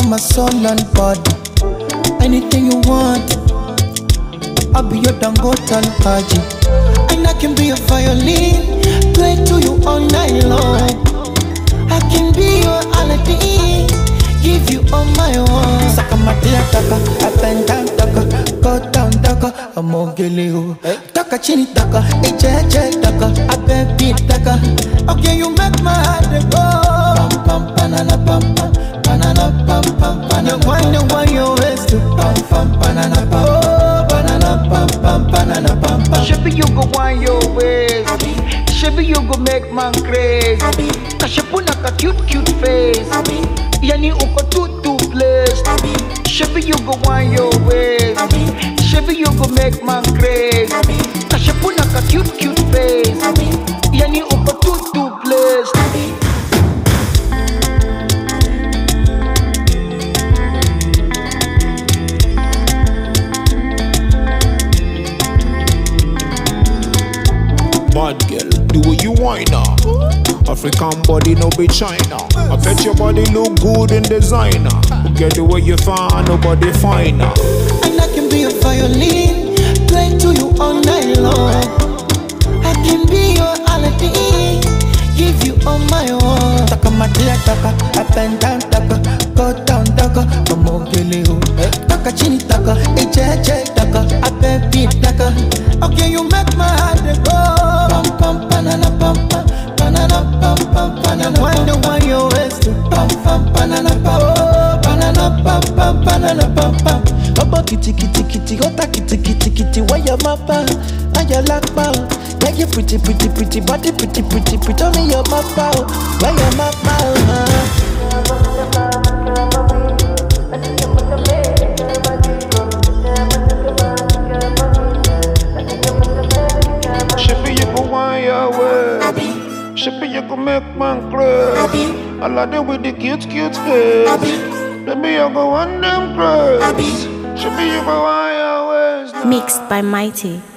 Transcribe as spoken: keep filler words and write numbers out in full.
my soul and body. Anything you want, I'll be your Dangote Haji. And I can be a violin, play to you all night long. I can be your Aladdin, give you all my own. Saka matia taka, up and down taka, go down taka, amogele. Taka chini taka, eche taka, abebi taka. Okay, you make my heart go. Pam pam banana pam pam, banana pam pam banana. You wonder why you waste to pam pam banana pam. Oh, banana pam pam banana pam pam. Shabby you go wind your ways, Shabby you go make man crazy. Kashapuna ka cute cute face, yani uko too too blessed. Shabby you go wind your ways, Shabby you go make man crazy. Kashapuna ka cute cute face, yani uko too too blessed. Bad girl, do what you want now. African body, no be China. I bet your body look good in designer. Get the way you find, nobody finer. And I can be a violin, play to you all night long. I can be your Aladdin, give you all my own. Taka matia taka, up and down taka, go down taka, amogele. Taka chini taka, eche taka, abebi taka. Okay, you make my heart go. Pam pam banana pam pam, banana pam pam banana. Wonder why you waste to pam pam banana pam. Oh, banana pam pam banana pam pam. Obo kitty kitty kitty, hota kitty kitty kitty. Why your mappa? Why your lakpa? Yeah, you pretty pretty pretty body pretty pretty pretty. Tell me your mappa. Why your mappa? Shippy, you can make man crazy. I like it with the cute, cute face. Baby, you go on them crazy. Shippy, you go on your ways now. Mixed by Mighty.